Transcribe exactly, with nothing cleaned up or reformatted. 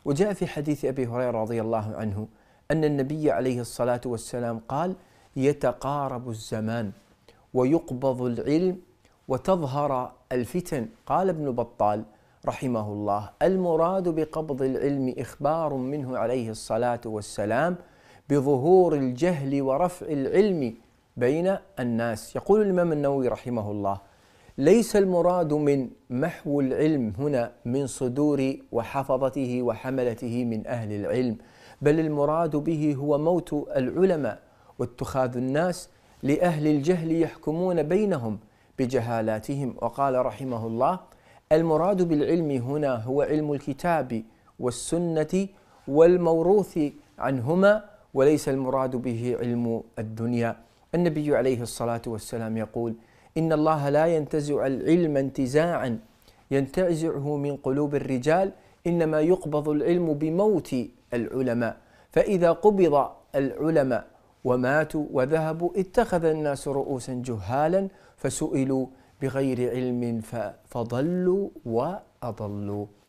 وجاء في حديث أبي هريرة رضي الله عنه أن النبي عليه الصلاة والسلام قال: يتقارب الزمان ويقبض العلم وتظهر الفتن. قال ابن بطال رحمه الله: المراد بقبض العلم إخبار منه عليه الصلاة والسلام بظهور الجهل ورفع العلم بين الناس. يقول الإمام النووي رحمه الله: ليس المراد من محو العلم هنا من صدور وحفظته وحملته من أهل العلم، بل المراد به هو موت العلماء واتخاذ الناس لأهل الجهل يحكمون بينهم بجهالاتهم. وقال رحمه الله: المراد بالعلم هنا هو علم الكتاب والسنة والموروث عنهما، وليس المراد به علم الدنيا. النبي عليه الصلاة والسلام يقول: إن الله لا ينتزع العلم انتزاعا ينتزعه من قلوب الرجال، إنما يقبض العلم بموت العلماء، فإذا قبض العلماء وماتوا وذهبوا اتخذ الناس رؤوسا جهالا فسئلوا بغير علم فضلوا وأضلوا.